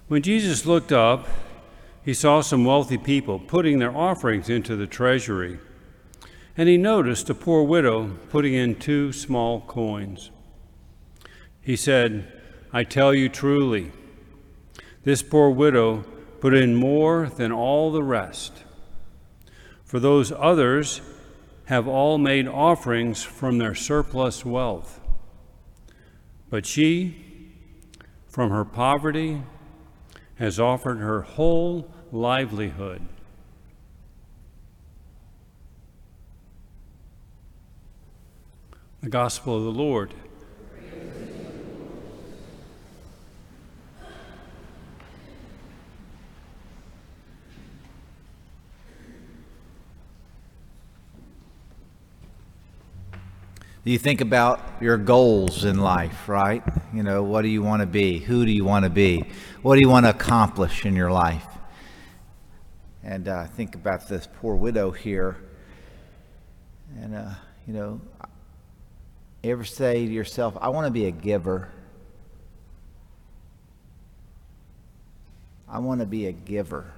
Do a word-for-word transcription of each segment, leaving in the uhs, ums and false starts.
When Jesus looked up, he saw some wealthy people putting their offerings into the treasury, and he noticed a poor widow putting in two small coins. He said, "I tell you truly, this poor widow put in more than all the rest. For those others have all made offerings from their surplus wealth. But she, from her poverty, has offered her whole livelihood." The Gospel of the Lord. You think about your goals in life, right? You know, what do you want to be? Who do you want to be? What do you want to accomplish in your life? And uh, think about this poor widow here. And, uh, you know, you ever say to yourself, I want to be a giver. I want to be a giver.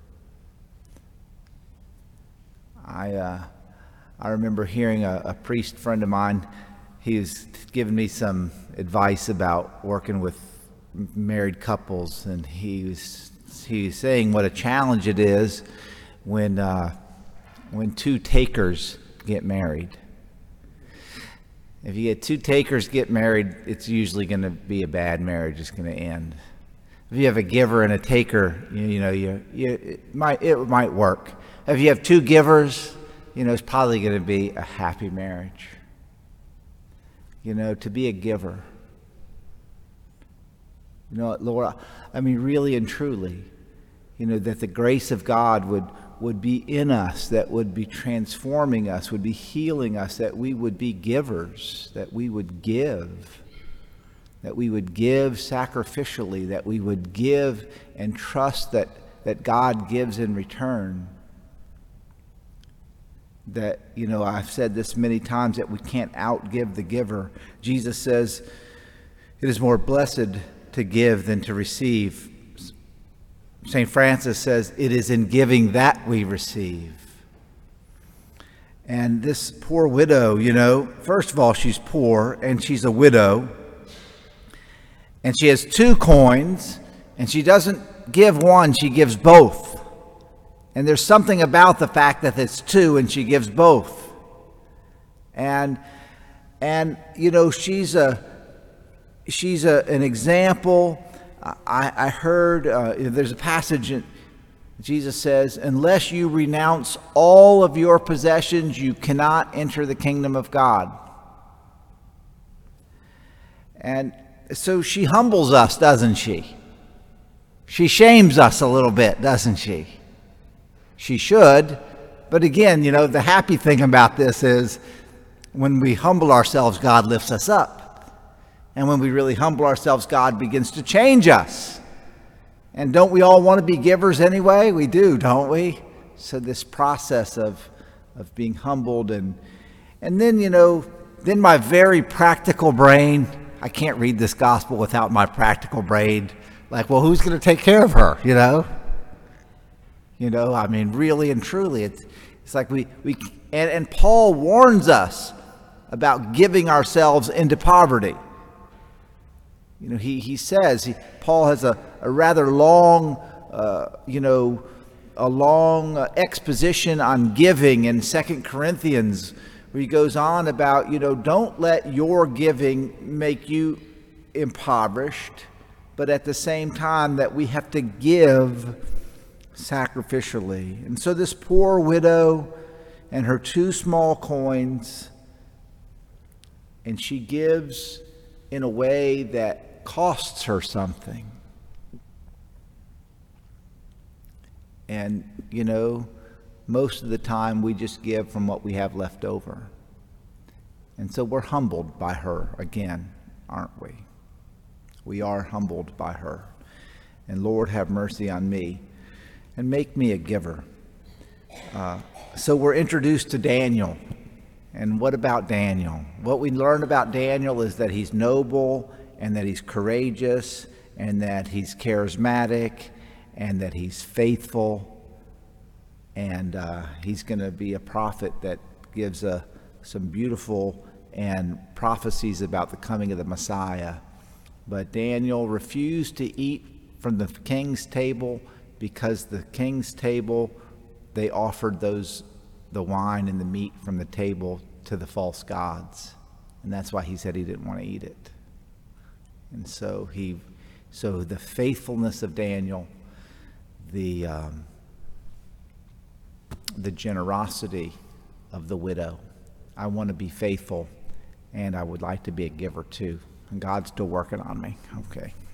I... Uh, I remember hearing a, a priest friend of mine, he was giving me some advice about working with married couples, and he was, he was saying what a challenge it is when, uh, when two takers get married. If you get two takers get married, it's usually going to be a bad marriage. It's going to end. If you have a giver and a taker, you, you know, you, you, it might it might work. If you have two givers, you know, it's probably going to be a happy marriage. You know, to be a giver. You know, Lord, I mean, really and truly, you know, that the grace of God would, would be in us, that would be transforming us, would be healing us, that we would be givers, that we would give, that we would give sacrificially, that we would give and trust that, that God gives in return. That, you know, I've said this many times, that we can't outgive the giver. Jesus says, it is more blessed to give than to receive. Saint Francis says, it is in giving that we receive. And this poor widow, you know, first of all, she's poor and she's a widow. And she has two coins, and she doesn't give one, she gives both. And there's something about the fact that it's two and she gives both. And, and you know, she's a, she's a, an example. I, I heard, uh, there's a passage in, Jesus says, unless you renounce all of your possessions, you cannot enter the kingdom of God. And so she humbles us, doesn't she? She shames us a little bit, doesn't she? She should, but again, you know, the happy thing about this is when we humble ourselves, God lifts us up. And when we really humble ourselves, God begins to change us. And don't we all want to be givers anyway? We do, don't we? So this process of, of being humbled and, and then, you know, then my very practical brain, I can't read this gospel without my practical brain. Like, well, who's going to take care of her, you know? You know, I mean, really and truly, it's, it's like we, we and, and Paul warns us about giving ourselves into poverty. You know, he, he says, he, Paul has a, a rather long, uh, you know, a long uh, exposition on giving in Second Corinthians, where he goes on about, you know, don't let your giving make you impoverished, but at the same time that we have to give sacrificially. And so this poor widow and her two small coins, and she gives in a way that costs her something. And, you know, most of the time we just give from what we have left over. And so we're humbled by her again, aren't we? We are humbled by her. And Lord, have mercy on me and make me a giver. Uh, so we're introduced to Daniel. And what about Daniel? What we learn about Daniel is that he's noble and that he's courageous and that he's charismatic, and that he's faithful, and uh, he's going to be a prophet that gives a, some beautiful and prophecies about the coming of the Messiah. But Daniel refused to eat from the king's table because the king's table, they offered those the wine and the meat from the table to the false gods, and that's why he said he didn't want to eat it. And so he, so the faithfulness of Daniel, the um, the generosity of the widow. I want to be faithful, and I would like to be a giver too. And God's still working on me. Okay.